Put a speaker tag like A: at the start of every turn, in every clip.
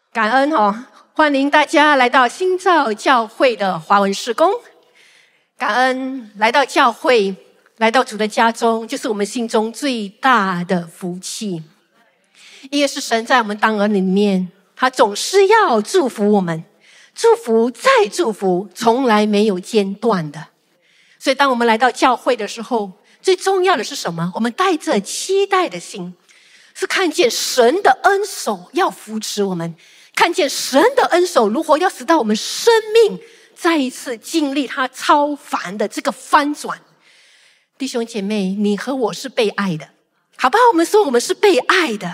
A: 感恩欢迎大家来到新造教会的华文事工。感恩来到教会，来到主的家中，就是我们心中最大的福气。因为是神在我们当儿里面，他总是要祝福我们，祝福再祝福，从来没有间断的。所以当我们来到教会的时候，最重要的是什么？我们带着期待的心，是看见神的恩手要扶持我们，看见神的恩手如何要使到我们生命再一次经历他超凡的这个翻转。弟兄姐妹，你和我是被爱的，好不好？我们说我们是被爱的，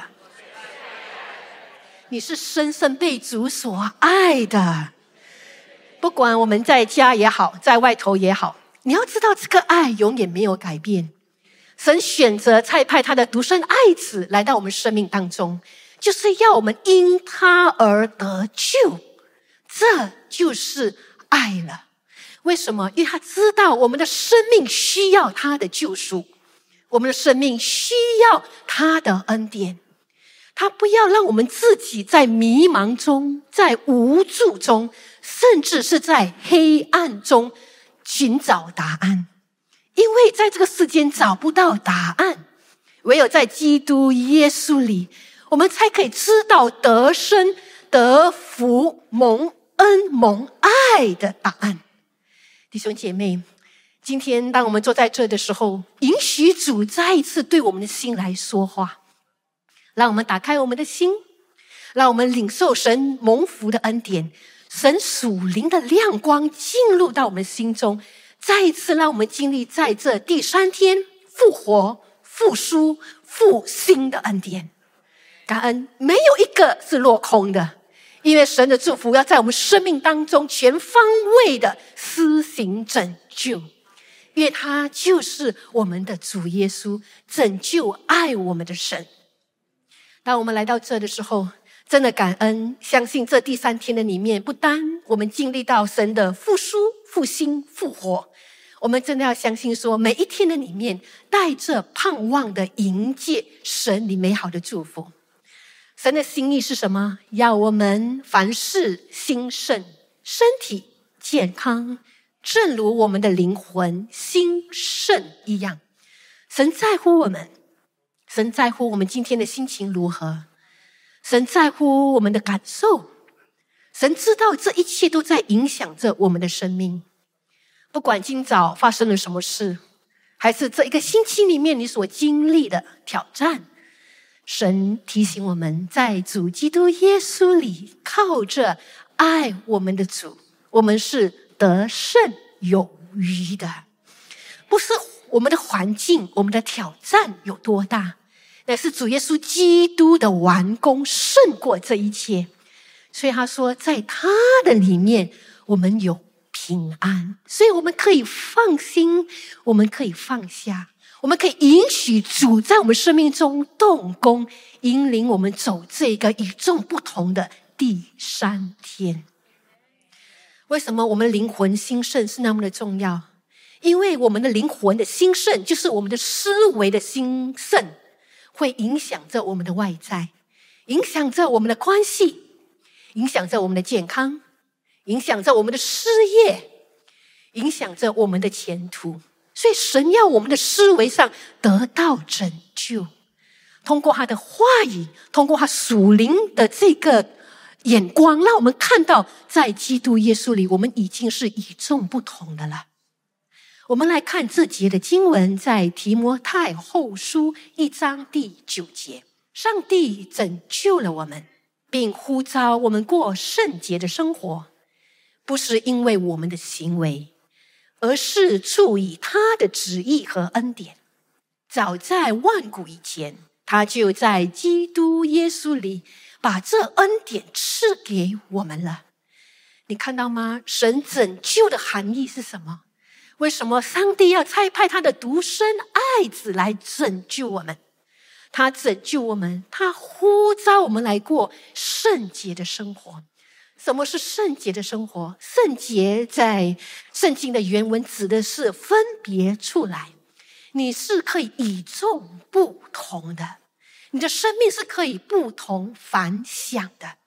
A: 你是深深被主所爱的。不管我们在家也好，在外头也好，你要知道这个爱永远没有改变。神选择差派他的独生爱子来到我们生命当中，就是要我们因他而得救，这就是爱了。为什么？因为他知道我们的生命需要他的救赎，我们的生命需要他的恩典。他不要让我们自己在迷茫中，在无助中，甚至是在黑暗中寻找答案。因为在这个世间找不到答案，唯有在基督耶稣里，我们才可以知道得生、得福、蒙恩、蒙爱的答案。弟兄姐妹，今天当我们坐在这的时候，允许主再一次对我们的心来说话，让我们打开我们的心，让我们领受神蒙福的恩典，神属灵的亮光进入到我们心中，再一次让我们经历在这第3天复活、复苏、复兴的恩典。感恩没有一个是落空的，因为神的祝福要在我们生命当中全方位的施行拯救，因为他就是我们的主耶稣，拯救爱我们的神。当我们来到这的时候，真的感恩，相信这第3天的里面，不单我们经历到神的复苏、复兴、复活，我们真的要相信说，每一天的里面带着盼望的迎接神你美好的祝福。神的心意是什么？要我们凡事兴盛，身体健康，正如我们的灵魂兴盛一样。神在乎我们，神在乎我们今天的心情如何，神在乎我们的感受，神知道这一切都在影响着我们的生命。不管今早发生了什么事，还是这一个星期里面你所经历的挑战，神提醒我们，在主基督耶稣里，靠着爱我们的主，我们是得胜有余的。不是我们的环境，我们的挑战有多大，乃是主耶稣基督的完工胜过这一切。所以他说，在他的里面我们有平安，所以我们可以放心，我们可以放下，我们可以允许主在我们生命中动工，引领我们走这个与众不同的第3天。为什么我们灵魂兴盛是那么的重要？因为我们的灵魂的兴盛，就是我们的思维的兴盛，会影响着我们的外在，影响着我们的关系，影响着我们的健康，影响着我们的事业，影响着我们的前途。所以神要我们的思维上得到拯救，通过他的话语，通过他属灵的这个眼光，让我们看到在基督耶稣里，我们已经是与众不同的了。我们来看这节的经文，在提摩太后书1章第9节，上帝拯救了我们，并呼召我们过圣洁的生活，不是因为我们的行为，而是出于他的旨意和恩典。早在万古以前，他就在基督耶稣里把这恩典赐给我们了。你看到吗？神拯救的含义是什么？为什么上帝要差派他的独生爱子来拯救我们？他拯救我们，他呼召我们来过圣洁的生活。什么是圣洁的生活？圣洁在圣经的原文指的是分别出来，你是可以与众不同的，你的生命是可以不同凡响的。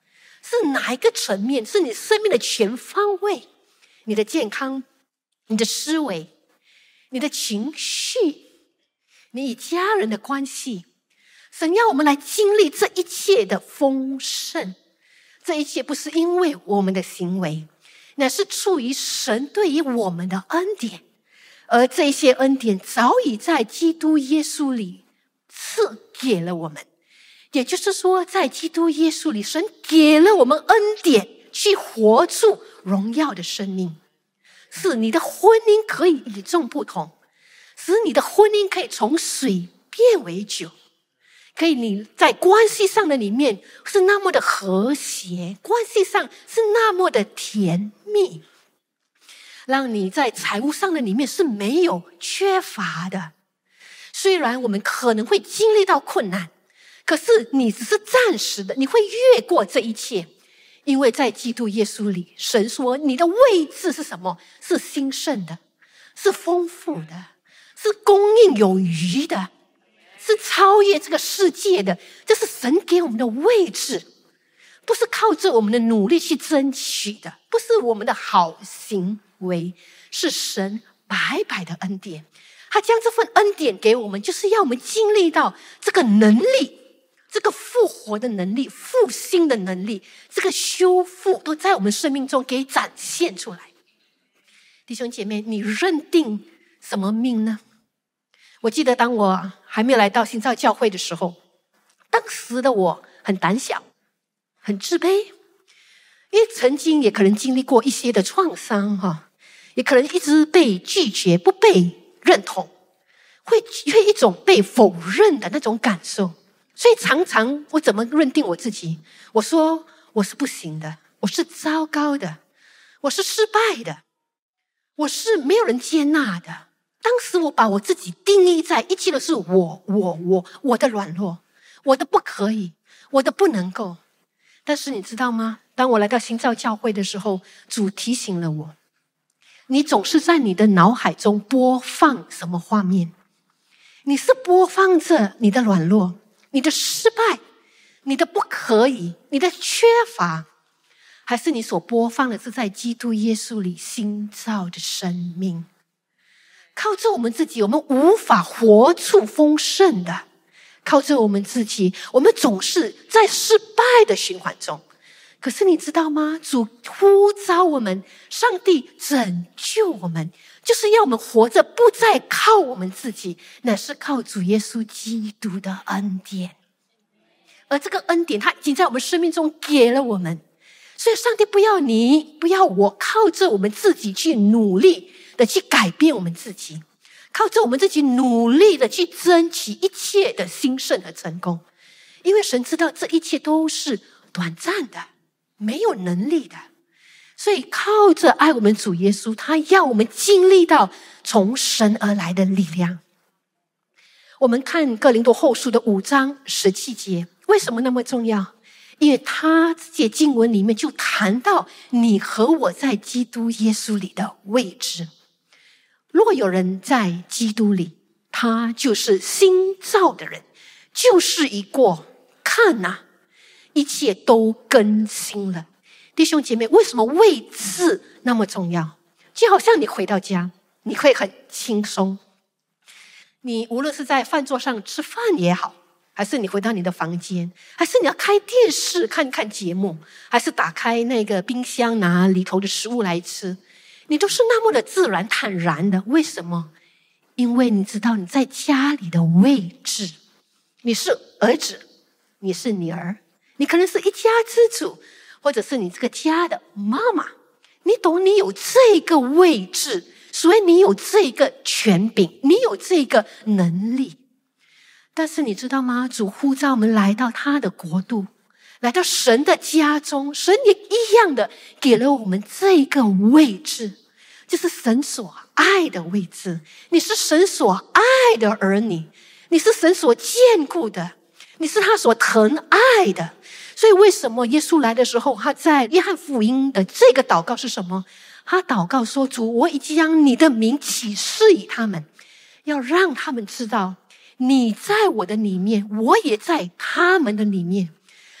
A: 是哪一个层面？是你生命的全方位，你的健康，你的思维，你的情绪，你与家人的关系。神要我们来经历这一切的丰盛，这一切不是因为我们的行为，乃是出于神对于我们的恩典，而这些恩典早已在基督耶稣里赐给了我们。也就是说，在基督耶稣里，神给了我们恩典，去活出荣耀的生命。是你的婚姻可以与众不同，使你的婚姻可以从水变为酒，可以你在关系上的里面是那么的和谐，关系上是那么的甜蜜，让你在财务上的里面是没有缺乏的。虽然我们可能会经历到困难，可是你只是暂时的，你会越过这一切，因为在基督耶稣里，神说你的位置是什么？是兴盛的，是丰富的，是供应有余的，是超越这个世界的。这是神给我们的位置，不是靠着我们的努力去争取的，不是我们的好行为，是神白白的恩典。他将这份恩典给我们，就是要我们经历到这个能力，这个复活的能力，复兴的能力，这个修复都在我们生命中给展现出来。弟兄姐妹，你认定什么命呢？我记得当我还没有来到新造教会的时候，当时的我很胆小，很自卑，因为曾经也可能经历过一些的创伤，也可能一直被拒绝，不被认同，会一种被否认的那种感受。所以常常我怎么认定我自己？我说我是不行的，我是糟糕的，我是失败的，我是没有人接纳的。当时我把我自己定义在一切都是我的软弱，我的不可以，我的不能够。但是你知道吗？当我来到新造教会的时候，主提醒了我，你总是在你的脑海中播放什么画面？你是播放着你的软弱，你的失败，你的不可以，你的缺乏，还是你所播放的是在基督耶稣里新造的生命？靠着我们自己，我们无法活出丰盛的。靠着我们自己，我们总是在失败的循环中。可是你知道吗？主呼召我们，上帝拯救我们，就是要我们活着不再靠我们自己，乃是靠主耶稣基督的恩典。而这个恩典他已经在我们生命中给了我们，所以上帝不要你，不要我靠着我们自己去努力的去改变我们自己，靠着我们自己努力的去争取一切的兴盛和成功。因为神知道这一切都是短暂的，没有能力的，所以靠着爱我们主耶稣，他要我们经历到从神而来的力量。我们看哥林多后书的5章17节，为什么那么重要？因为他这些经文里面就谈到你和我在基督耶稣里的位置。若有人在基督里，他就是新造的人，旧事已过，看哪，一切都更新了。弟兄姐妹，为什么位置那么重要？就好像你回到家，你会很轻松。你无论是在饭桌上吃饭也好，还是你回到你的房间，还是你要开电视看看节目，还是打开那个冰箱拿里头的食物来吃，你都是那么的自然坦然的。为什么？因为你知道你在家里的位置，你是儿子，你是女儿，你可能是一家之主，或者是你这个家的妈妈，你懂，你有这个位置，所以你有这个权柄，你有这个能力。但是你知道吗？主呼召我们来到他的国度，来到神的家中，神也一样的给了我们这个位置，就是神所爱的位置。你是神所爱的儿女，你是神所眷顾的，你是他所疼爱的。所以为什么耶稣来的时候，他在约翰福音的这个祷告是什么？他祷告说，主，我已经将你的名启示于他们，要让他们知道你在我的里面，我也在他们的里面。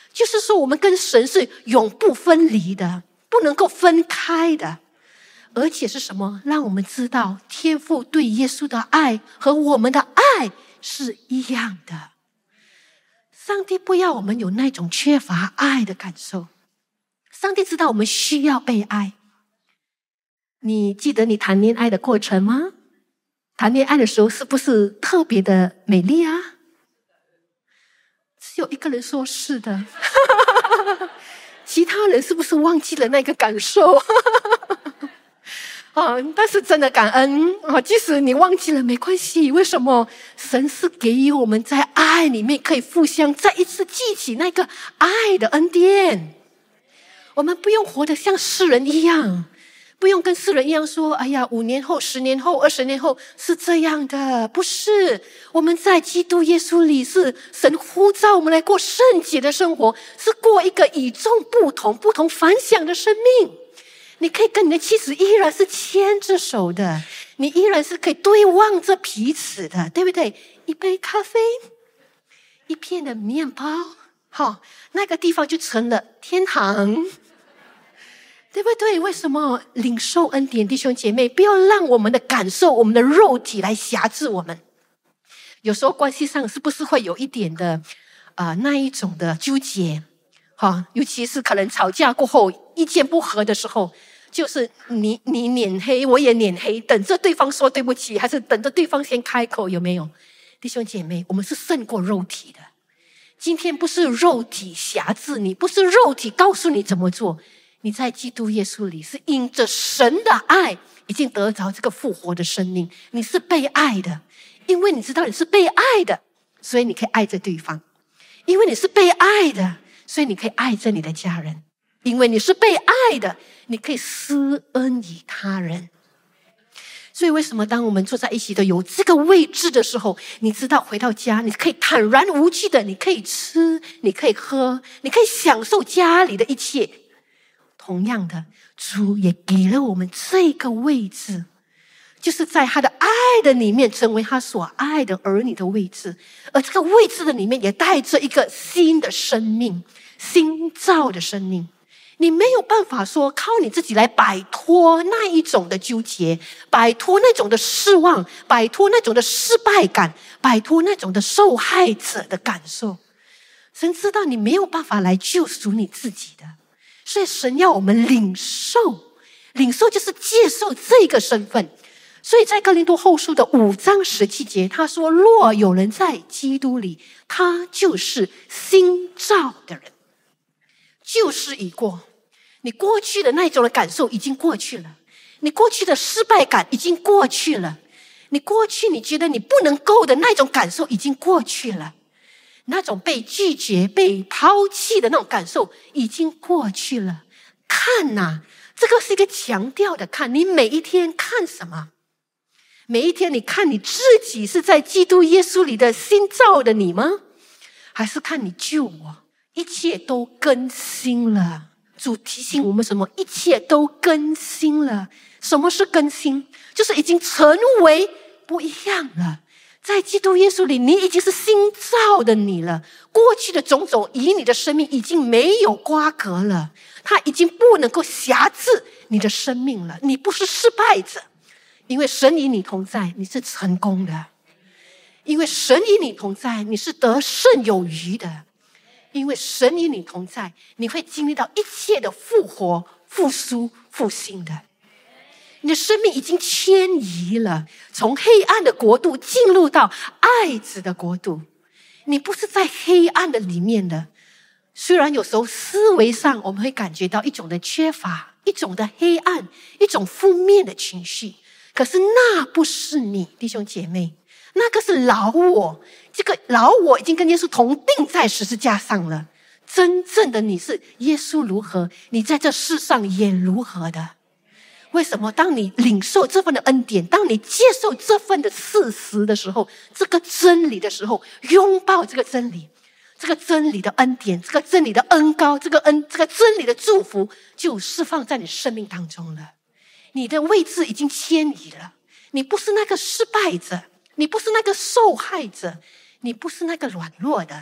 A: 就是说我们跟神是永不分离的，不能够分开的。而且是什么？让我们知道天父对耶稣的爱和我们的爱是一样的。上帝不要我们有那种缺乏爱的感受，上帝知道我们需要被爱。你记得你谈恋爱的过程吗？谈恋爱的时候是不是特别的美丽啊？只有一个人说是的其他人是不是忘记了那个感受但是真的感恩即使你忘记了没关系。为什么？神是给予我们在爱里面可以互相再一次记起那个爱的恩典。我们不用活得像世人一样，不用跟世人一样说哎呀5年后10年后20年后是这样的。不是，我们在基督耶稣里是神呼召我们来过圣洁的生活，是过一个与众不同凡响的生命。你可以跟你的妻子依然是牵着手的，你依然是可以对望着彼此的，对不对？一杯咖啡，一片的面包，那个地方就成了天堂，对不对？为什么？领受恩典，弟兄姐妹，不要让我们的感受，我们的肉体来辖制我们。有时候关系上是不是会有一点的那一种的纠结尤其是可能吵架过后意见不合的时候，就是你脸黑我也脸黑，等着对方说对不起，还是等着对方先开口，有没有？弟兄姐妹，我们是胜过肉体的。今天不是肉体辖制你，不是肉体告诉你怎么做，你在基督耶稣里是因着神的爱已经得着这个复活的生命，你是被爱的。因为你知道你是被爱的，所以你可以爱着对方。因为你是被爱的，所以你可以爱着你的家人。因为你是被爱的，你可以施恩于他人。所以为什么当我们坐在一起的有这个位置的时候，你知道回到家你可以坦然无惧的，你可以吃，你可以喝，你可以享受家里的一切。同样的，主也给了我们这个位置，就是在他的爱的里面成为他所爱的儿女的位置。而这个位置的里面也带着一个新的生命，新造的生命。你没有办法说靠你自己来摆脱那一种的纠结，摆脱那种的失望，摆脱那种的失败感，摆脱那种的受害者的感受。神知道你没有办法来救赎你自己的，所以神要我们领受，领受就是接受这个身份。所以在哥林多后书的5章17节，他说若有人在基督里，他就是新造的人，旧事已过。你过去的那种的感受已经过去了，你过去的失败感已经过去了，你过去你觉得你不能够的那种感受已经过去了，那种被拒绝被抛弃的那种感受已经过去了。看啊，这个是一个强调的看，你每一天看什么？每一天你看你自己是在基督耶稣里的新造的你吗？还是看你救我？一切都更新了。主提醒我们什么？一切都更新了。什么是更新？就是已经成为不一样了。在基督耶稣里，你已经是新造的你了。过去的种种与你的生命已经没有瓜葛了，它已经不能够辖制你的生命了。你不是失败者，因为神与你同在，你是成功的。因为神与你同在，你是得胜有余的。因为神与你同在，你会经历到一切的复活、复苏、复兴的。你的生命已经迁移了，从黑暗的国度进入到爱子的国度。你不是在黑暗的里面的，虽然有时候思维上我们会感觉到一种的缺乏，一种的黑暗，一种负面的情绪，可是那不是你，弟兄姐妹，那个是老我。这个老我已经跟耶稣同定在十字架上了。真正的你是耶稣如何，你在这世上也如何的。为什么？当你领受这份的恩典，当你接受这份的事实的时候，这个真理的时候，拥抱这个真理，这个真理的恩典，这个真理的恩膏，这个真理的祝福就释放在你生命当中了。你的位置已经迁移了，你不是那个失败者，你不是那个受害者，你不是那个软弱的。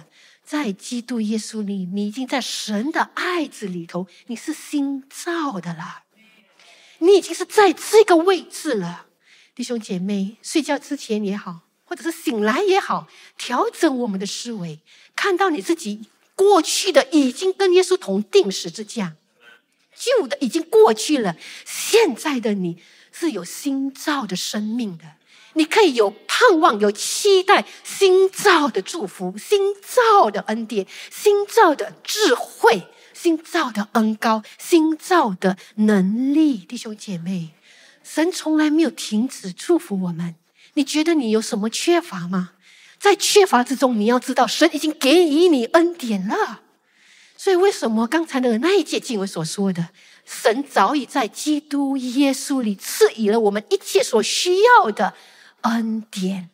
A: 在基督耶稣里，你已经在神的爱子里头，你是新造的了，你已经是在这个位置了。弟兄姐妹，睡觉之前也好，或者是醒来也好，调整我们的思维，看到你自己过去的已经跟耶稣同定十字架，旧的已经过去了，现在的你是有新造的生命的，你可以有盼望，有期待，新造的祝福，新造的恩典，新造的智慧，新造的恩膏，新造的能力。弟兄姐妹，神从来没有停止祝福我们。你觉得你有什么缺乏吗？在缺乏之中，你要知道神已经给予你恩典了。所以为什么刚才的那一节经文所说的，神早已在基督耶稣里赐予了我们一切所需要的恩典。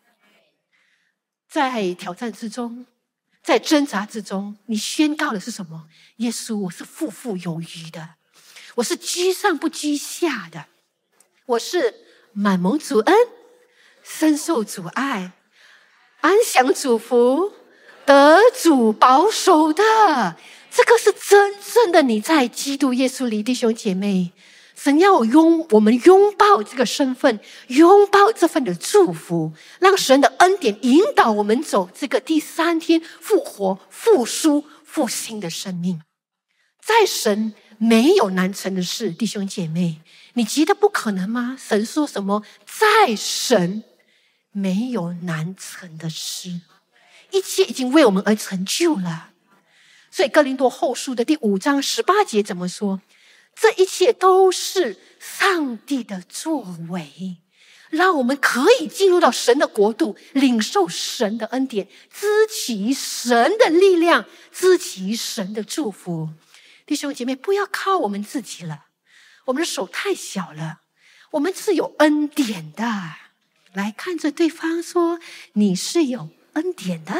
A: 在挑战之中，在挣扎之中，你宣告的是什么？耶稣，我是富富有余的，我是居上不居下的，我是满蒙主恩，深受主爱，安享主福，得主保守的。这个是真正的你在基督耶稣里。弟兄姐妹，神要我们拥抱这个身份，拥抱这份的祝福，让神的恩典引导我们走这个第3天复活、复苏、复兴的生命。在神没有难成的事。弟兄姐妹，你觉得不可能吗？神说什么？在神没有难成的事，一切已经为我们而成就了。所以哥林多后书的第5章18节怎么说？这一切都是上帝的作为，让我们可以进入到神的国度，领受神的恩典，支取神的力量，支取神的祝福。弟兄姐妹，不要靠我们自己了，我们的手太小了，我们是有恩典的。来看着对方说，你是有恩典的。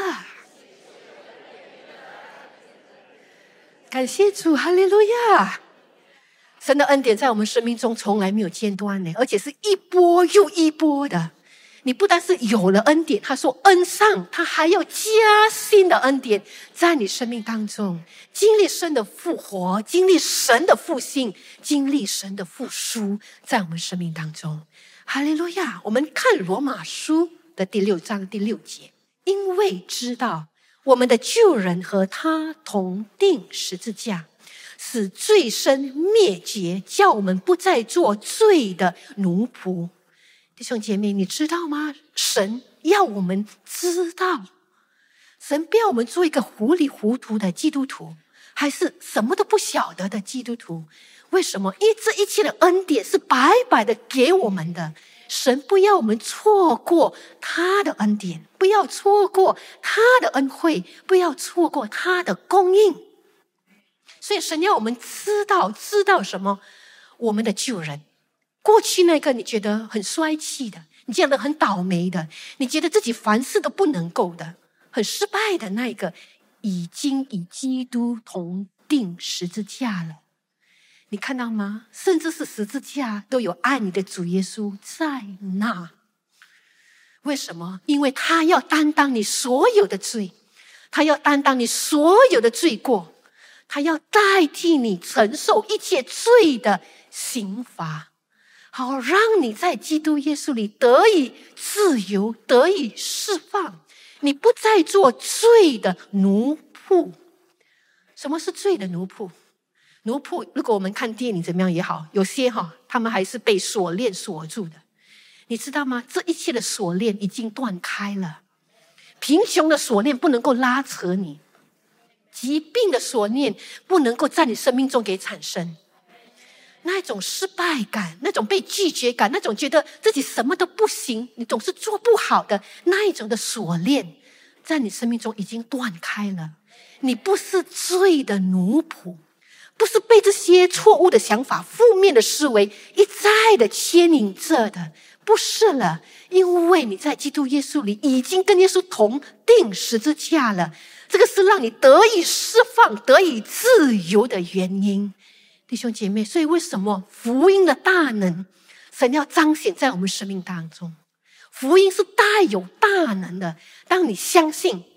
A: 感谢主，哈利路亚！神的恩典在我们生命中从来没有间断的，而且是一波又一波的。你不但是有了恩典，他说恩上，他还要加新的恩典在你生命当中，经历神的复活，经历神的复兴，经历神的复苏，在我们生命当中。哈利路亚！我们看罗马书的第6章第6节，因为知道我们的旧人和他同定十字架，使罪身灭绝，叫我们不再做罪的奴仆。弟兄姐妹，你知道吗？神要我们知道，神不要我们做一个糊里糊涂的基督徒，还是什么都不晓得的基督徒。为什么？因为这一切的恩典是白白的给我们的。神不要我们错过他的恩典，不要错过他的恩惠，不要错过他的供应。所以神要我们知道什么？我们的旧人，过去那个你觉得很衰气的，你觉得很倒霉的，你觉得自己凡事都不能够的，很失败的那个，已经与基督同定十字架了。你看到吗？甚至是十字架都有爱你的主耶稣在那。为什么？因为他要担当你所有的罪，他要担当你所有的罪过，他要代替你承受一切罪的刑罚，好让你在基督耶稣里得以自由，得以释放，你不再做罪的奴仆。什么是罪的奴仆？奴仆，如果我们看电影怎么样也好，有些他们还是被锁链锁住的。你知道吗？这一切的锁链已经断开了，贫穷的锁链不能够拉扯你，疾病的锁链不能够在你生命中给产生。那种失败感，那种被拒绝感，那种觉得自己什么都不行，你总是做不好的那一种的锁链，在你生命中已经断开了。你不是罪的奴仆，不是被这些错误的想法、负面的思维一再的牵引着的，不是了。因为你在基督耶稣里已经跟耶稣同定十字架了，这个是让你得以释放、得以自由的原因。弟兄姐妹，所以为什么福音的大能，神要彰显在我们生命当中？福音是带有大能的。当你相信，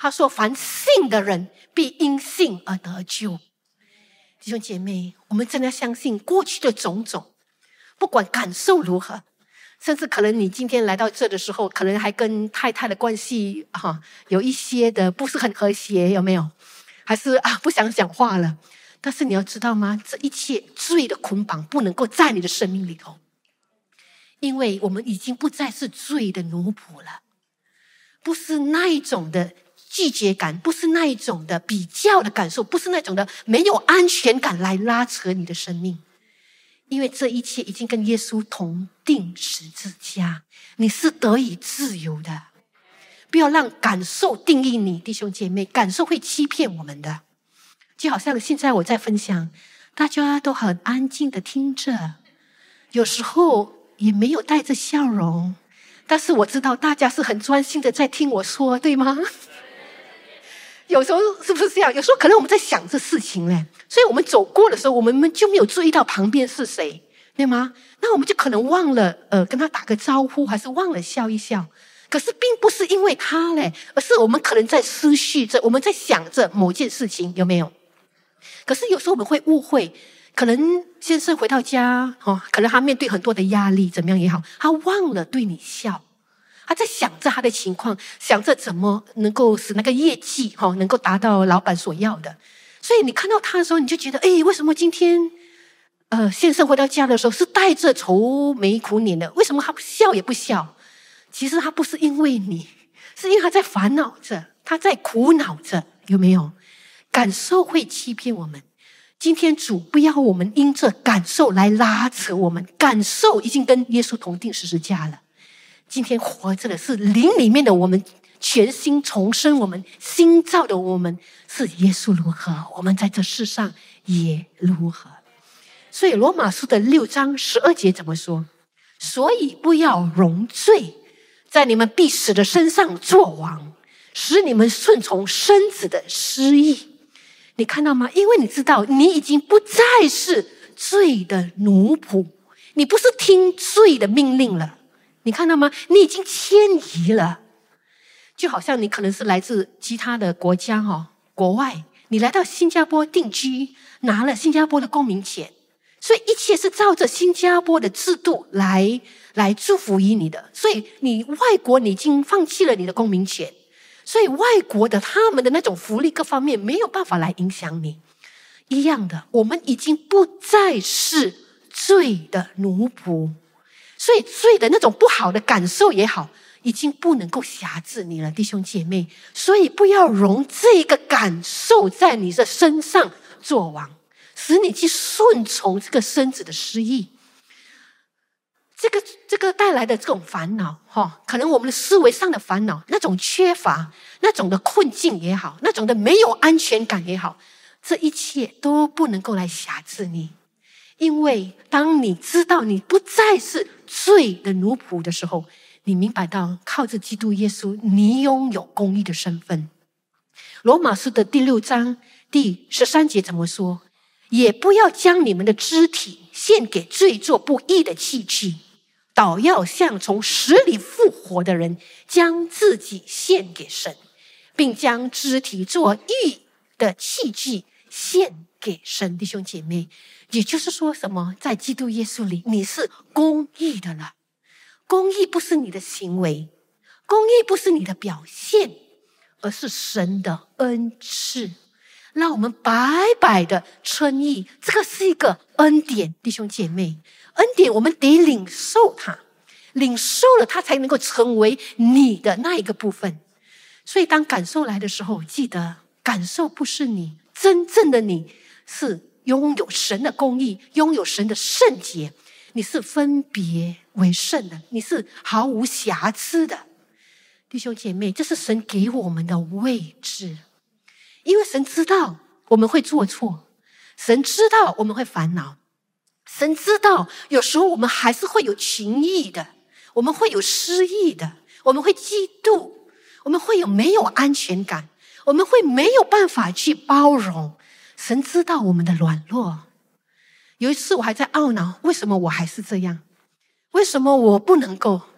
A: 他说凡信的人必因信而得救。弟兄姐妹，我们真的相信过去的种种，不管感受如何，甚至可能你今天来到这的时候，可能还跟太太的关系有一些的不是很和谐，有没有？还是不想讲话了。但是你要知道吗？这一切罪的捆绑不能够在你的生命里头，因为我们已经不再是罪的奴仆了，不是那一种的拒绝感，不是那一种的比较的感受，不是那种的没有安全感来拉扯你的生命。因为这一切已经跟耶稣同定十字架，你是得以自由的。不要让感受定义你，弟兄姐妹，感受会欺骗我们的。就好像现在我在分享，大家都很安静的听着，有时候也没有带着笑容，但是我知道大家是很专心的在听我说，对吗？有时候是不是这样？有时候可能我们在想这事情嘞，所以我们走过的时候，我们就没有注意到旁边是谁，对吗？那我们就可能忘了跟他打个招呼，还是忘了笑一笑。可是并不是因为他嘞，而是我们可能在思绪着，我们在想着某件事情，有没有？可是有时候我们会误会，可能先生回到家可能他面对很多的压力，怎么样也好，他忘了对你笑，他在想着他的情况，想着怎么能够使那个业绩能够达到老板所要的。所以你看到他的时候，你就觉得为什么今天先生回到家的时候是带着愁眉苦脸的？为什么他笑也不笑？其实他不是因为你，是因为他在烦恼着，他在苦恼着，有没有？感受会欺骗我们。今天主不要我们因着感受来拉扯我们，感受已经跟耶稣同定十字架了。今天活着的是灵里面的我们，全新重生我们，新造的我们，是耶稣如何，我们在这世上也如何。所以罗马书的6章12节怎么说？所以不要容罪在你们必死的身上作王，使你们顺从身子的私意。你看到吗？因为你知道你已经不再是罪的奴仆，你不是听罪的命令了，你看到吗？你已经迁移了。就好像你可能是来自其他的国家国外，你来到新加坡定居，拿了新加坡的公民权，所以一切是照着新加坡的制度来祝福于你的。所以你外国你已经放弃了你的公民权，所以外国的他们的那种福利各方面没有办法来影响你。一样的，我们已经不再是罪的奴仆，所以罪的那种不好的感受也好，已经不能够辖制你了，弟兄姐妹。所以不要容这个感受在你的身上作王，使你去顺从这个身子的私意。这个带来的这种烦恼可能我们的思维上的烦恼，那种缺乏，那种的困境也好，那种的没有安全感也好，这一切都不能够来辖制你。因为当你知道你不再是罪的奴仆的时候，你明白到靠着基督耶稣，你拥有公义的身份。罗马书的第6章第13节怎么说？也不要将你们的肢体献给罪作不义的器具，倒要像从死里复活的人，将自己献给神，并将肢体做义的器具献给神。弟兄姐妹，也就是说什么？在基督耶稣里，你是公义的了。公义不是你的行为，公义不是你的表现，而是神的恩赐，让我们白白的称义。这个是一个恩典，弟兄姐妹，恩典我们得领受它，领受了它才能够成为你的那一个部分。所以当感受来的时候，记得感受不是你，真正的你是拥有神的公义，拥有神的圣洁，你是分别为圣的，你是毫无瑕疵的。弟兄姐妹，这是神给我们的位置。因为神知道我们会做错，神知道我们会烦恼，神知道有时候我们还是会有情意的，我们会有失意的，我们会嫉妒，我们会有没有安全感，我们会没有办法去包容。神知道我们的软弱。有一次我还在懊恼，为什么我还是这样？为什么我不能够？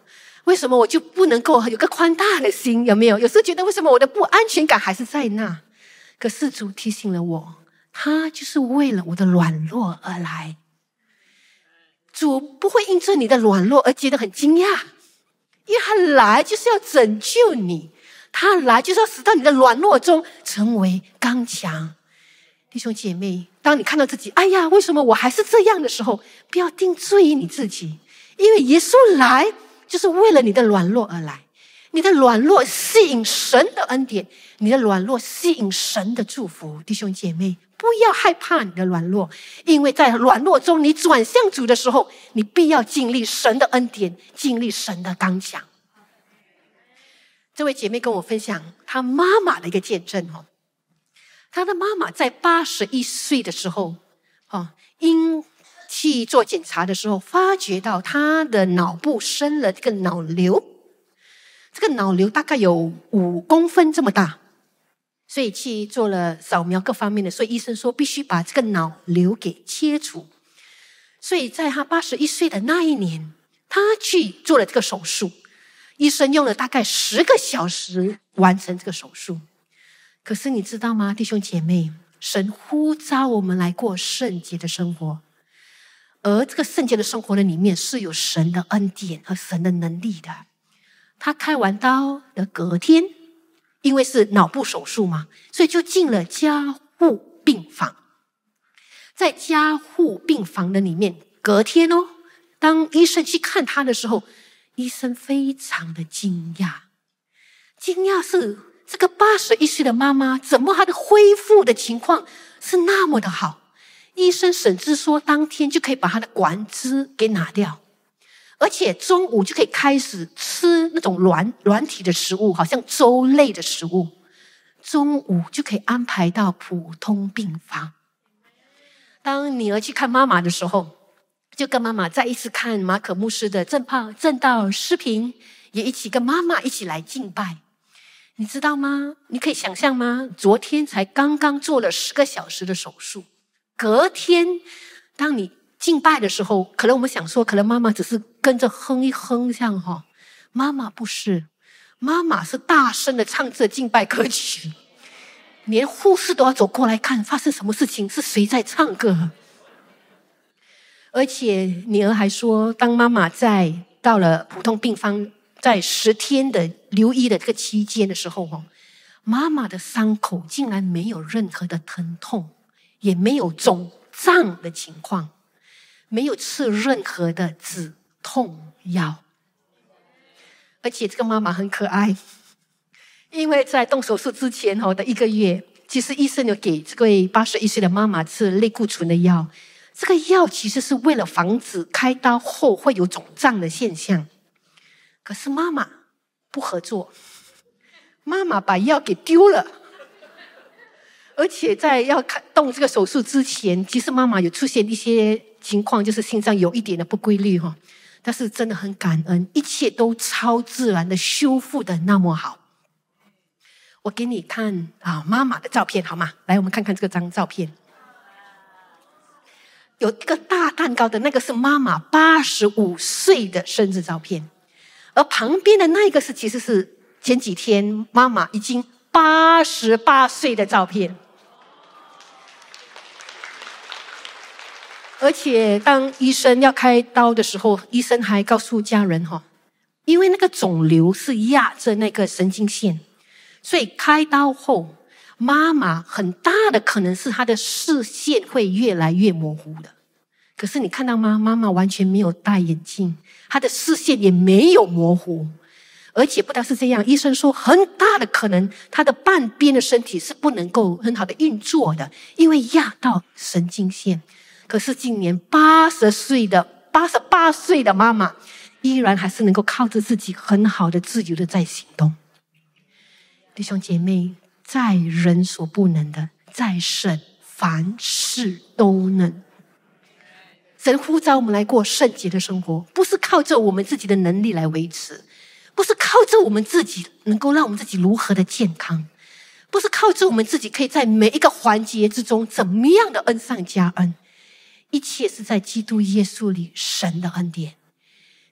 A: 为什么我就不能够有个宽大的心？有没有？有时候觉得为什么我的不安全感还是在那？可是主提醒了我，他就是为了我的软弱而来。主不会因着你的软弱而觉得很惊讶，因为他来就是要拯救你，他来就是要使到你的软弱中成为刚强。弟兄姐妹，当你看到自己哎呀为什么我还是这样的时候，不要定罪于你自己，因为耶稣来就是为了你的软弱而来。你的软弱吸引神的恩典，你的软弱吸引神的祝福。弟兄姐妹，不要害怕你的软弱，因为在软弱中你转向主的时候，你必要经历神的恩典，经历神的刚强。这位姐妹跟我分享她妈妈的一个见证。她的妈妈在81岁的时候，因去做检查的时候，发觉到她的脑部生了这个脑瘤，这个脑瘤大概有5公分这么大，所以去做了扫描各方面的，所以医生说必须把这个脑瘤给切除。所以在她81岁的那一年，她去做了这个手术，医生用了大概10个小时完成这个手术。可是你知道吗，弟兄姐妹，神呼召我们来过圣洁的生活，而这个圣洁的生活的里面是有神的恩典和神的能力的。他开完刀的隔天，因为是脑部手术嘛，所以就进了加护病房。在加护病房的里面，隔天当医生去看他的时候，医生非常的惊讶。惊讶是这个81岁的妈妈，怎么她的恢复的情况是那么的好？医生甚至说当天就可以把她的管子给拿掉，而且中午就可以开始吃那种软体的食物，好像粥类的食物，中午就可以安排到普通病房。当女儿去看妈妈的时候，就跟妈妈再一次看马可牧师的正道视频，也一起跟妈妈一起来敬拜。你知道吗？你可以想象吗？昨天才刚刚做了10个小时的手术，隔天当你敬拜的时候，可能我们想说，可能妈妈只是跟着哼一哼这样妈妈不是，妈妈是大声的唱着敬拜歌曲，连护士都要走过来看发生什么事情，是谁在唱歌。而且女儿还说，当妈妈到了普通病房，在10天的留医的这个期间的时候，妈妈的伤口竟然没有任何的疼痛，也没有肿胀的情况，没有吃任何的止痛药。而且这个妈妈很可爱，因为在动手术之前的1个月，其实医生有给这位81岁的妈妈吃类固醇的药，这个药其实是为了防止开刀后会有肿胀的现象。可是妈妈不合作，妈妈把药给丢了。而且在要动这个手术之前，其实妈妈有出现一些情况，就是心脏有一点的不规律但是真的很感恩，一切都超自然的修复的那么好。我给你看妈妈的照片好吗？来，我们看看这张照片。有一个大蛋糕的那个是妈妈85岁的生日照片，而旁边的那个其实是前几天妈妈已经88岁的照片。而且当医生要开刀的时候，医生还告诉家人因为那个肿瘤是压着那个神经线，所以开刀后妈妈很大的可能是她的视线会越来越模糊的。可是你看到吗？妈妈完全没有戴眼镜，她的视线也没有模糊。而且不但是这样，医生说很大的可能她的半边的身体是不能够很好的运作的，因为压到神经线。可是今年88岁的妈妈依然还是能够靠着自己很好的自由的在行动。弟兄姐妹，在人所不能的，在神凡事都能。神呼召我们来过圣洁的生活，不是靠着我们自己的能力来维持，不是靠着我们自己能够让我们自己如何的健康，不是靠着我们自己可以在每一个环节之中怎么样的恩上加恩，一切是在基督耶稣里神的恩典。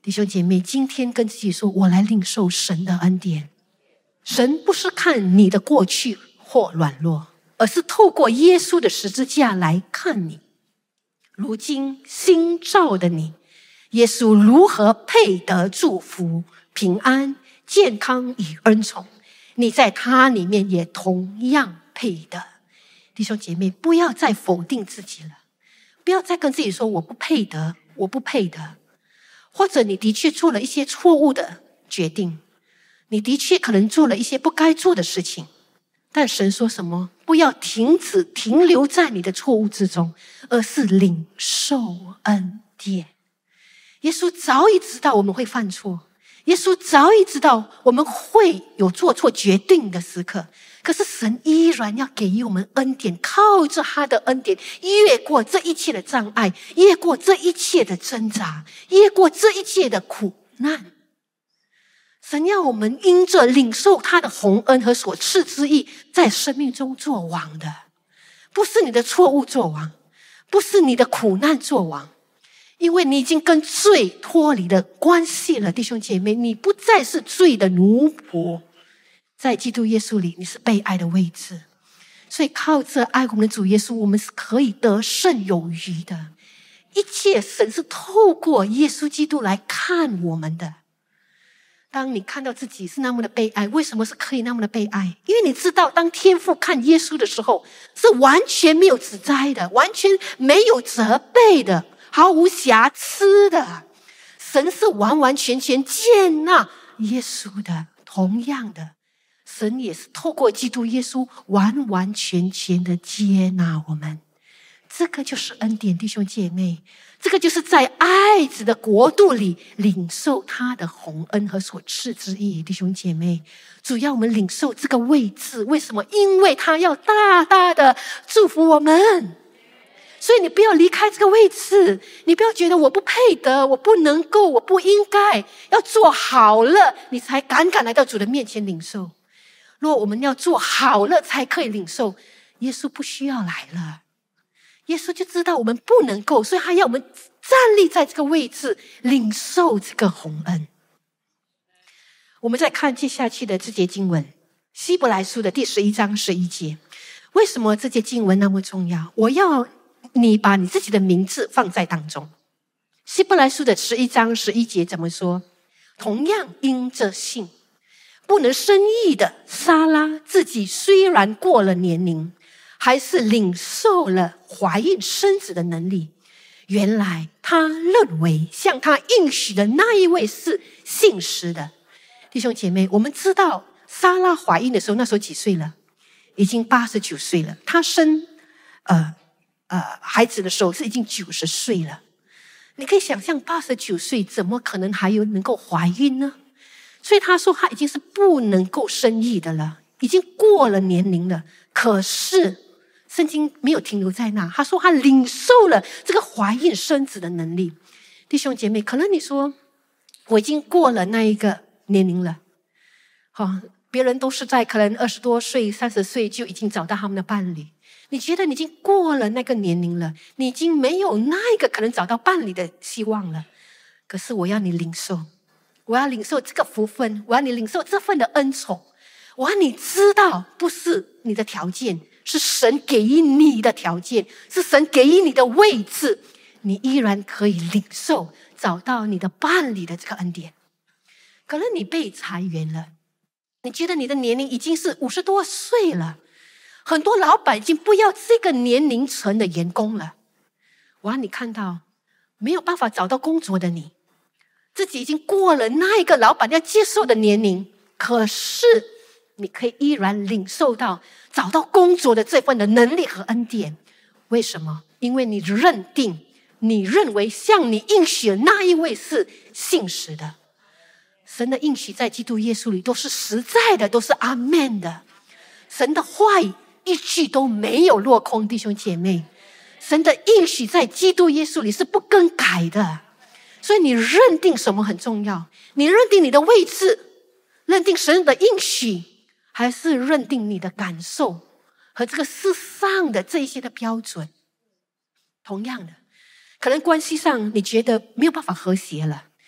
A: 弟兄姐妹，今天跟自己说，我来领受神的恩典。神不是看你的过去或软弱，而是透过耶稣的十字架来看你。如今新造的你，耶稣如何配得祝福、平安、健康与恩宠，你在他里面也同样配得。弟兄姐妹，不要再否定自己了，不要再跟自己说我不配得，我不配得。或者你的确做了一些错误的决定，你的确可能做了一些不该做的事情，但神说什么？不要停留在你的错误之中，而是领受恩典。耶稣早已知道我们会犯错，耶稣早已知道我们会有做错决定的时刻，可是神依然要给予我们恩典，靠着他的恩典越过这一切的障碍，越过这一切的挣扎，越过这一切的苦难。神要我们因着领受他的宏恩和所赐之义，在生命中做王的，不是你的错误做王，不是你的苦难做王，因为你已经跟罪脱离了关系了。弟兄姐妹，你不再是罪的奴仆，在基督耶稣里，你是被爱的位置。所以靠着爱我们的主耶稣，我们是可以得胜有余的。一切神是透过耶稣基督来看我们的。当你看到自己是那么的被爱，为什么是可以那么的被爱？因为你知道，当天父看耶稣的时候，是完全没有指摘的，完全没有责备的，毫无瑕疵的。神是完完全全接纳耶稣的。同样的，神也是透过基督耶稣完完全全的接纳我们。这个就是恩典，弟兄姐妹，这个就是在爱子的国度里领受他的宏恩和所赐之义。弟兄姐妹，主要我们领受这个位置，为什么？因为他要大大的祝福我们。所以你不要离开这个位置，你不要觉得我不配得，我不能够，我不应该，要做好了你才敢来到主的面前领受。如果我们要做好了才可以领受，耶稣不需要来了。耶稣就知道我们不能够，所以他要我们站立在这个位置领受这个宏恩。我们再看接下去的这节经文，希伯来书的第11章11节。为什么这节经文那么重要？我要你把你自己的名字放在当中。希伯来书的11章11节怎么说？同样因着信，不能生育的撒拉自己虽然过了年龄，还是领受了怀孕生子的能力。原来他认为向他应许的那一位是信实的。弟兄姐妹，我们知道撒拉怀孕的时候，那时候几岁了？已经89岁了。他生孩子的时候是已经90岁了。你可以想象89岁怎么可能还有能够怀孕呢？所以他说他已经是不能够生育的了，已经过了年龄了。可是圣经没有停留在那，他说他领受了这个怀孕生子的能力。弟兄姐妹，可能你说我已经过了那一个年龄了，别人都是在可能20多岁、30岁就已经找到他们的伴侣。你觉得你已经过了那个年龄了，你已经没有那一个可能找到伴侣的希望了。可是我要你领受，我要领受这个福分，我要你领受这份的恩宠，我要你知道不是你的条件，是神给予你的条件，是神给予你的位置，你依然可以领受找到你的伴侣的这个恩典。可能你被裁员了，你觉得你的年龄已经是50多岁了，很多老板已经不要这个年龄层的员工了。我让你看到没有办法找到工作的你，自己已经过了那一个老板要接受的年龄，可是你可以依然领受到找到工作的这份的能力和恩典。为什么？因为你认定，你认为向你应许的那一位是信实的。神的应许在基督耶稣里都是实在的，都是阿们的。神的话语一句都没有落空。弟兄姐妹，神的应许在基督耶稣里是不更改的。所以你认定什么很重要？你认定你的位置，认定神的应许，还是认定你的感受和这个世上的这一些的标准？同样的，可能关系上你觉得没有办法和谐了，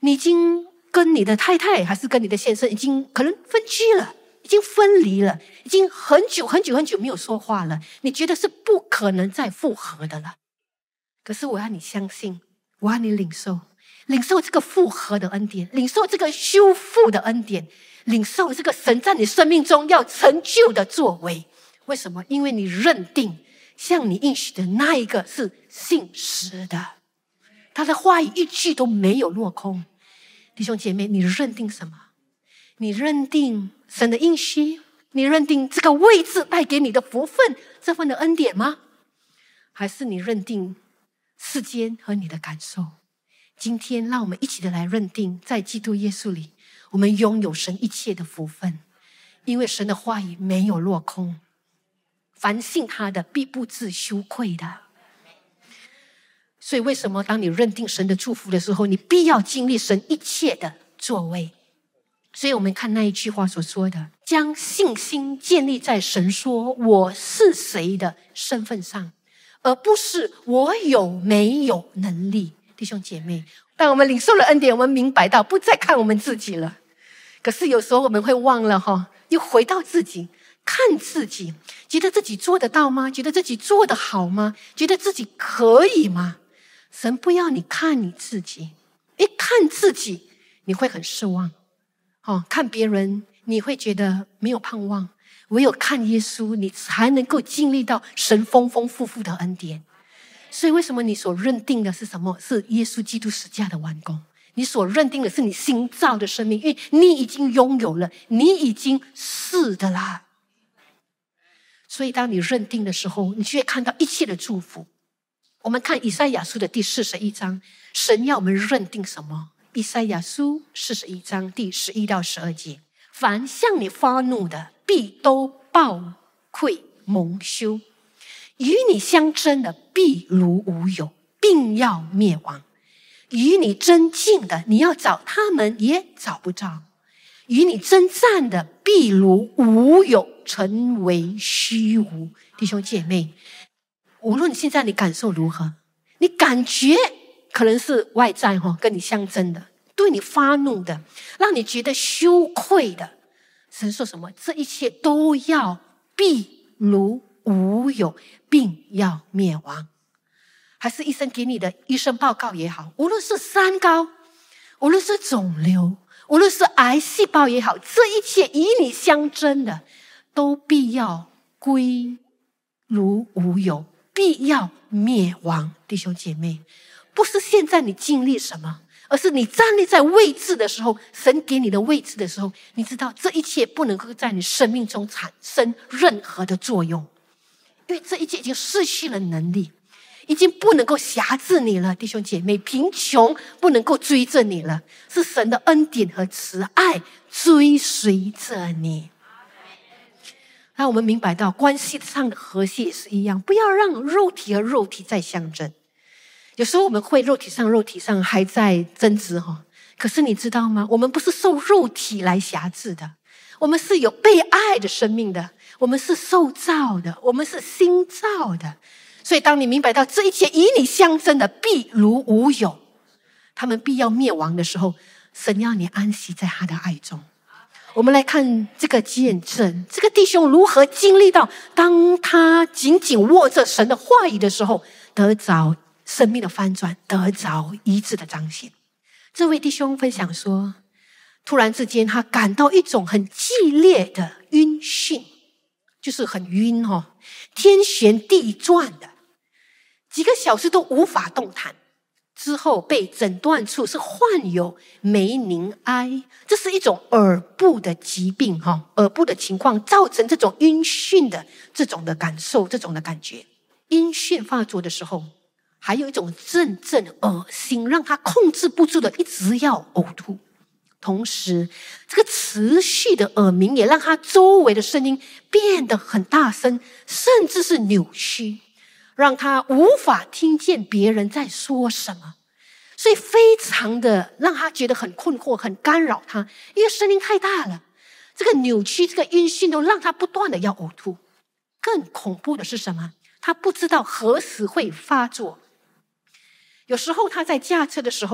A: 你已经跟你的太太还是跟你的先生已经可能分居了，已经分离了，已经很久没有说话了，你觉得是不可能再复合的了。可是我要你相信，我要你领受这个复合的恩典，领受这个修复的恩典，领受这个神在你生命中要成就的作为。为什么？因为你认定向你应许的那一个是信实的，他的话语一句都没有落空。弟兄姐妹，你认定什么？你认定神的应许？你认定这个位置带给你的福分，这份的恩典吗？还是你认定世间和你的感受？今天让我们一起的来认定，在基督耶稣里，我们拥有神一切的福分，因为神的话语没有落空，凡信他的必不致羞愧的。所以为什么当你认定神的祝福的时候，你必要经历神一切的作为？所以我们看那一句话所说的，将信心建立在神说我是谁的身份上，而不是我有没有能力。弟兄姐妹，当我们领受了恩典，我们明白到不再看我们自己了。可是有时候我们会忘了又回到自己，看自己，觉得自己做得到吗？觉得自己做得好吗？觉得自己可以吗？神不要你看你自己，一看自己你会很失望，看别人你会觉得没有盼望，唯有看耶稣，你才能够经历到神丰丰富富的恩典。所以为什么你所认定的是什么？是耶稣基督十架的完工。你所认定的是你新造的生命，因为你已经拥有了，你已经是的啦。所以当你认定的时候，你就会看到一切的祝福。我们看以赛亚书的第41章，神要我们认定什么？以赛亚书41章第11到12节，凡向你发怒的，必都暴愧蒙羞；与你相争的，必如无有，并要灭亡；与你争竞的，你要找他们也找不着；与你征战的，必如无有，成为虚无。弟兄姐妹，无论现在你感受如何，你感觉可能是外在跟你相争的，对你发怒的，让你觉得羞愧的，神说什么？这一切都要必如无有，并要灭亡。还是医生给你的医生报告也好，无论是三高，无论是肿瘤，无论是癌细胞也好，这一切与你相争的，都必要归如无有，必要灭亡。弟兄姐妹，不是现在你经历什么，而是你站立在位置的时候，神给你的位置的时候，你知道这一切不能够在你生命中产生任何的作用，因为这一切已经失去了能力，已经不能够辖制你了。弟兄姐妹，贫穷不能够追着你了，是神的恩典和慈爱追随着你。让我们明白到关系上的和谐也是一样，不要让肉体和肉体再相争。有时候我们会肉体上还在争执可是你知道吗？我们不是受肉体来辖制的，我们是有被爱的生命的，我们是受造的，我们是新造的。所以当你明白到这一切与你相争的必如无有，他们必要灭亡的时候，神要你安息在他的爱中。我们来看这个见证，这个弟兄如何经历到当他紧紧握着神的话语的时候，得着生命的翻转，得着医治的彰显。这位弟兄分享说，突然之间他感到一种很激烈的晕眩，就是很晕天旋地转的，几个小时都无法动弹。之后被诊断出是患有梅宁埃，这是一种耳部的疾病耳部的情况造成这种晕眩的这种的感受，这种的感觉。晕眩发作的时候，还有一种阵阵恶心，让他控制不住的一直要呕吐。同时这个持续的耳鸣也让他周围的声音变得很大声，甚至是扭曲，让他无法听见别人在说什么，所以非常的让他觉得很困惑，很干扰他，因为声音太大了，这个扭曲，这个晕眩都让他不断的要呕吐。更恐怖的是什么？他不知道何时会发作。有时候他在驾车的时候，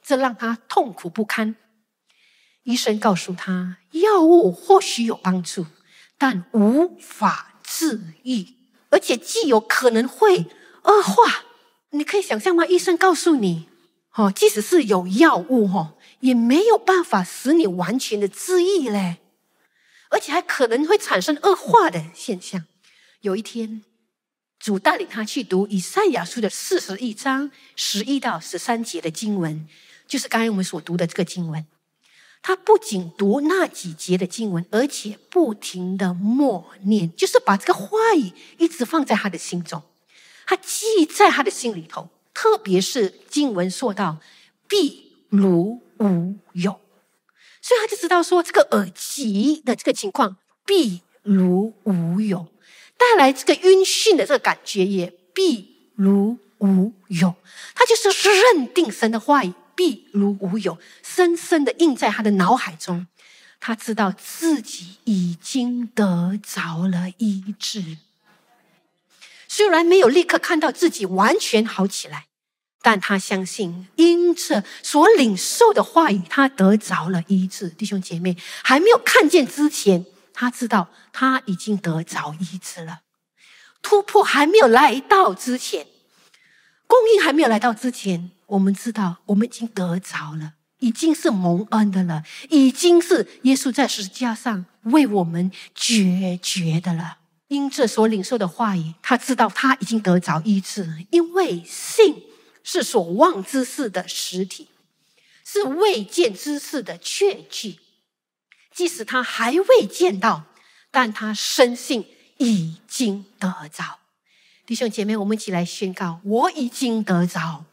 A: 这让他痛苦不堪。医生告诉他，药物或许有帮助，但无法治愈，而且极有可能会恶化。你可以想象吗？医生告诉你，即使是有药物，也没有办法使你完全的治愈嘞，而且还可能会产生恶化的现象。有一天，主带领他去读以赛亚书的41章11到13节的经文，就是刚才我们所读的这个经文。他不仅读那几节的经文，而且不停的默念，就是把这个话语一直放在他的心中，他记在他的心里头。特别是经文说到必如无有，所以他就知道说这个耳疾的这个情况必如无有，带来这个晕眩的这个感觉也必如无有。他就是认定神的话语必如无有，深深的印在他的脑海中。他知道自己已经得着了医治，虽然没有立刻看到自己完全好起来，但他相信因着所领受的话语，他得着了医治。弟兄姐妹，还没有看见之前，他知道他已经得着医治了。突破还没有来到之前，供应还没有来到之前，我们知道我们已经得着了，已经是蒙恩的了，已经是耶稣在十字架上为我们解决的了。因这所领受的话语，他知道他已经得着医治，因为信是所望之事的实体，是未见之事的确据。即使他还未见到，但他深信已经得着。弟兄姐妹，我们一起来宣告，我已经得着。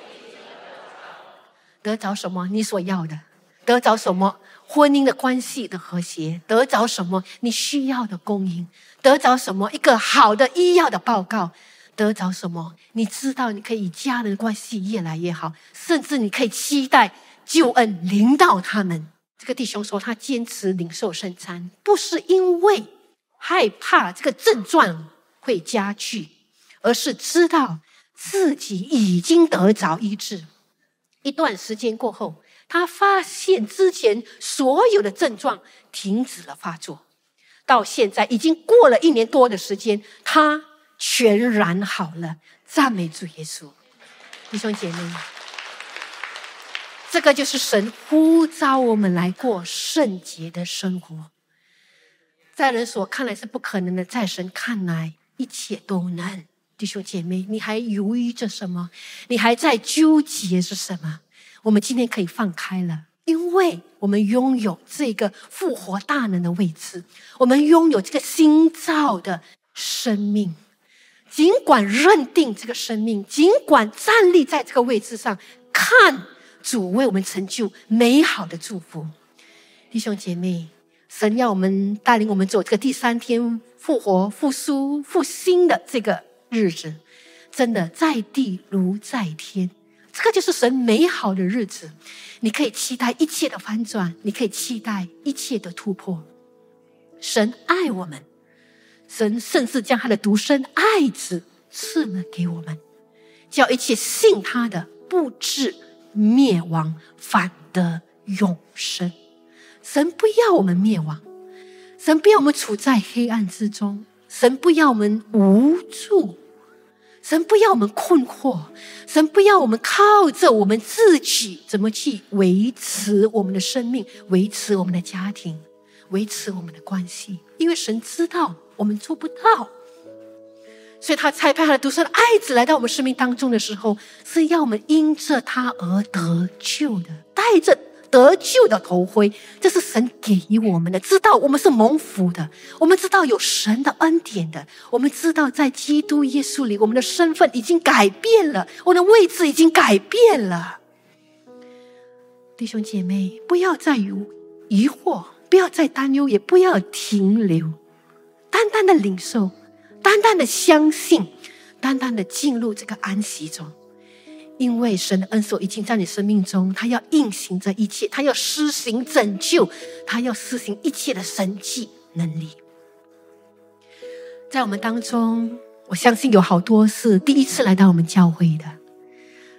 A: 得着什么？你所要的。得着什么？婚姻的关系的和谐。得着什么？你需要的供应。得着什么？一个好的医药的报告。得着什么？你知道你可以与家人的关系越来越好，甚至你可以期待救恩临到他们。这个弟兄说，他坚持领受圣餐，不是因为害怕这个症状会加剧，而是知道自己已经得着医治。一段时间过后，他发现之前所有的症状停止了发作，到现在已经过了1年多的时间，他全然好了。赞美主耶稣。弟兄姐妹，这个就是神呼召我们来过圣洁的生活。在人所看来是不可能的，在神看来一切都能。弟兄姐妹，你还犹豫着什么？你还在纠结是什么？我们今天可以放开了，因为我们拥有这个复活大能的位置，我们拥有这个新造的生命。尽管认定这个生命，尽管站立在这个位置上，看主为我们成就美好的祝福。弟兄姐妹，神要我们带领我们走这个第3天复活、复苏、复兴的这个日子，真的在地如在天。这个就是神美好的日子，你可以期待一切的翻转，你可以期待一切的突破。神爱我们，神甚至将他的独生爱子赐了给我们，叫一切信他的不至灭亡，反得永生。神不要我们灭亡，神不要我们处在黑暗之中，神不要我们无助，神不要我们困惑，神不要我们靠着我们自己怎么去维持我们的生命，维持我们的家庭，维持我们的关系。因为神知道我们做不到，所以他差派他的独生爱子来到我们生命当中的时候，是要我们因着他而得救的，带着得救的头盔。这是神给予我们的，知道我们是蒙福的，我们知道有神的恩典的，我们知道在基督耶稣里，我们的身份已经改变了，我们的位置已经改变了。弟兄姐妹，不要再有疑惑，不要再担忧，也不要停留，单单的领受，单单的相信，单单的进入这个安息中。因为神的恩手已经在你生命中，他要运行这一切，他要施行拯救，他要施行一切的神迹能力。在我们当中，我相信有好多是第一次来到我们教会的，是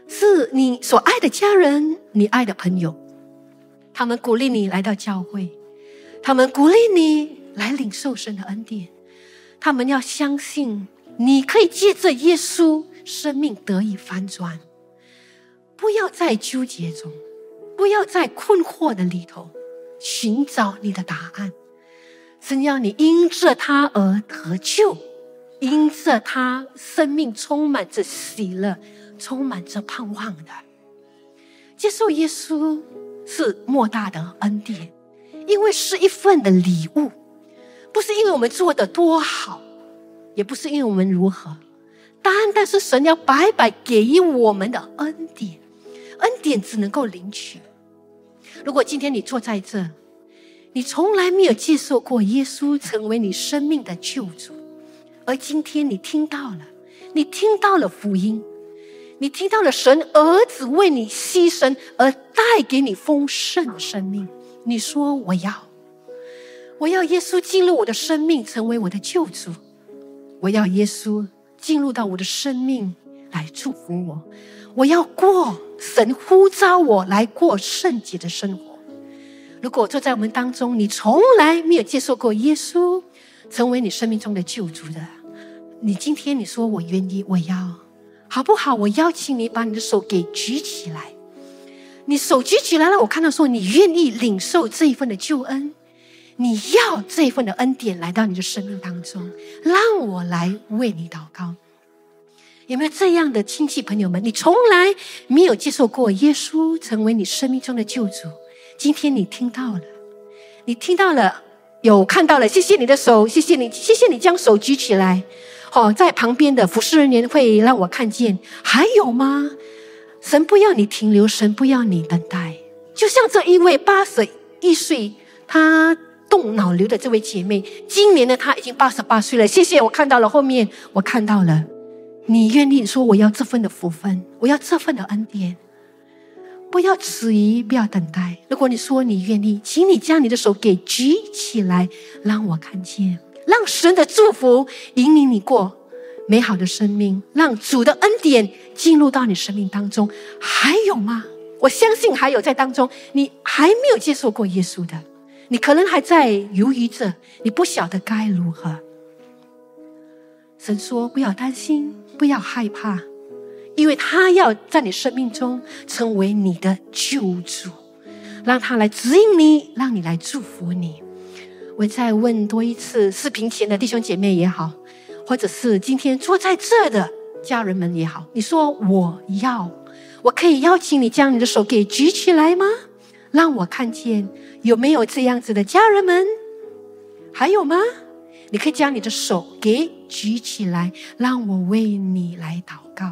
A: 是你所爱的家人，你爱的朋友，他们鼓励你来到教会，他们鼓励你来领受神的恩典，他们要相信你可以借着耶稣生命得以翻转。不要在纠结中，不要在困惑的里头寻找你的答案。神要你因着他而得救，因着他生命充满着喜乐，充满着盼望的。接受耶稣是莫大的恩典，因为是一份的礼物，不是因为我们做得多好，也不是因为我们如何，单单是神要白白给予我们的恩典。恩典只能够领取。如果今天你坐在这，你从来没有接受过耶稣成为你生命的救主，而今天你听到了福音，你听到了神儿子为你牺牲而带给你丰盛的生命，你说我要耶稣进入我的生命，成为我的救主，我要耶稣进入到我的生命来祝福我，我要过神呼召我来过圣洁的生活。如果坐在我们当中，你从来没有接受过耶稣成为你生命中的救主的，你今天你说我愿意，我要，好不好？我邀请你把你的手给举起来，你手举起来了，我看到说你愿意领受这一份的救恩，你要这一份的恩典来到你的生命当中，让我来为你祷告。有没有这样的亲戚朋友们，你从来没有接受过耶稣成为你生命中的救主，今天你听到了，有看到了，谢谢你的手，谢谢你将手举起来。在旁边的服侍人员会让我看见。还有吗？神不要你停留，神不要你等待。就像这一位81岁她动脑瘤的这位姐妹，今年呢她已经88岁了。谢谢，我看到了后面，我看到了。你愿意说我要这份的福分，我要这份的恩典，不要迟疑，不要等待。如果你说你愿意，请你将你的手给举起来，让我看见，让神的祝福引领你过美好的生命，让主的恩典进入到你生命当中。还有吗？我相信还有在当中你还没有接受过耶稣的，你可能还在犹豫着，你不晓得该如何。神说不要担心，不要害怕，因为他要在你生命中成为你的救主，让他来指引你，让你来祝福你。我再问多一次，视频前的弟兄姐妹也好，或者是今天坐在这的家人们也好，你说我可以邀请你将你的手给举起来吗？让我看见有没有这样子的家人们。还有吗？你可以将你的手给举起来，让我为你来祷告。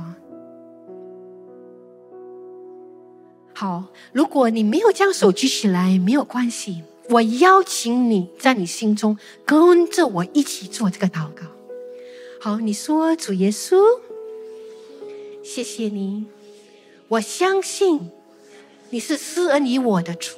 A: 好，如果你没有将手举起来，没有关系，我邀请你在你心中跟着我一起做这个祷告。好，你说主耶稣，谢谢你，我相信你是施恩于我的主，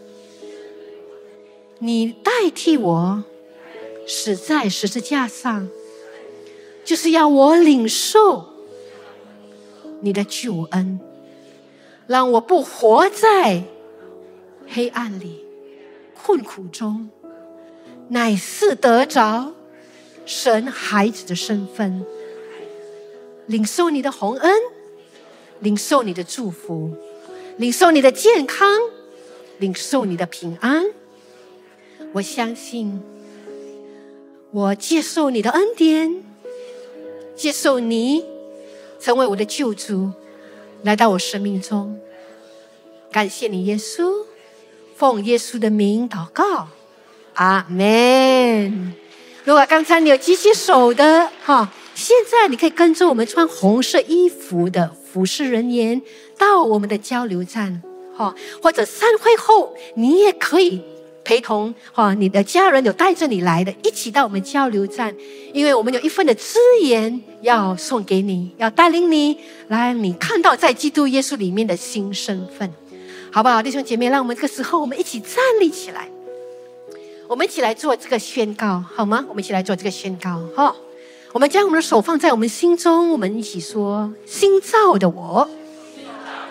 A: 你代替我死在十字架上，就是要我领受你的救恩，让我不活在黑暗里困苦中，乃是得着神孩子的身份，领受你的宏恩，领受你的祝福，领受你的健康，领受你的平安。我相信，我接受你的恩典，接受你成为我的救主，来到我生命中。感谢你耶稣，奉耶稣的名祷告，阿们。如果刚才你有举起手的，现在你可以跟着我们穿红色衣服的服侍人员到我们的交流站，或者散会后你也可以陪同你的家人有带着你来的，一起到我们交流站，因为我们有一份的资源要送给你，要带领你来你看到在基督耶稣里面的新身份，好不好？弟兄姐妹，让我们这个时候我们一起站立起来，我们一起来做这个宣告，好吗？我们一起来做这个宣告。我们将我们的手放在我们心中，我们一起说：新造的我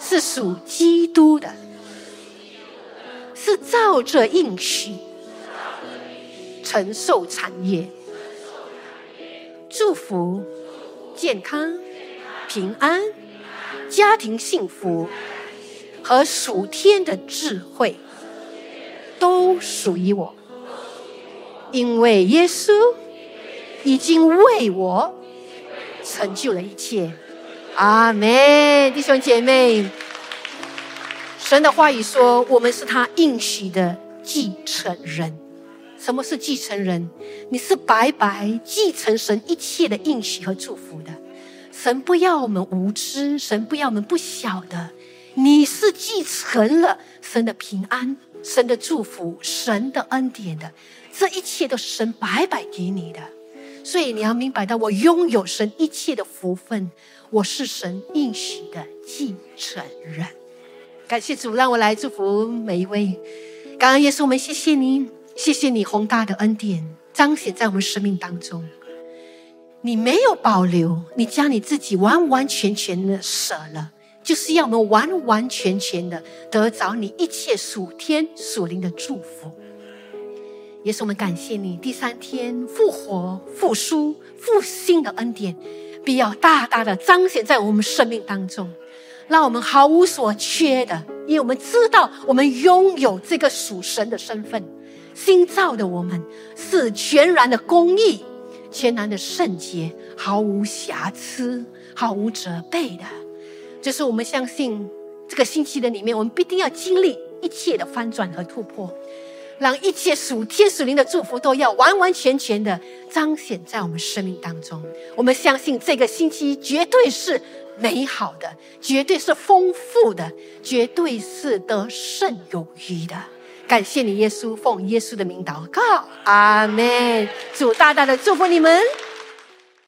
A: 是属基督的，是照着应许承受产业，祝福、健康、平安、家庭幸福和属天的智慧都属于我，因为耶稣已经为我成就了一切。阿们。弟兄姐妹，神的话语说，我们是他应许的继承人。什么是继承人？你是白白继承神一切的应许和祝福的。神不要我们无知，神不要我们不晓得，你是继承了神的平安、神的祝福、神的恩典的，这一切都是神白白给你的。所以你要明白到，我拥有神一切的福分，我是神应许的继承人。感谢主，让我来祝福每一位。感恩耶稣，我们谢谢你，谢谢你宏大的恩典彰显在我们生命当中。你没有保留，你将你自己完完全全的舍了，就是要我们完完全全的得着你一切属天属灵的祝福。也是我们感谢你，第三天复活、复苏、复兴的恩典必要大大的彰显在我们生命当中，让我们毫无所缺的，因为我们知道我们拥有这个属神的身份，新造的我们是全然的公义，全然的圣洁，毫无瑕疵，毫无责备的。就是我们相信这个星期的里面，我们必定要经历一切的翻转和突破，让一切属天属灵的祝福都要完完全全的彰显在我们生命当中。我们相信这个星期绝对是美好的，绝对是丰富的，绝对是得胜有余的。感谢你耶稣，奉耶稣的名祷告，阿们。主大大的祝福你们。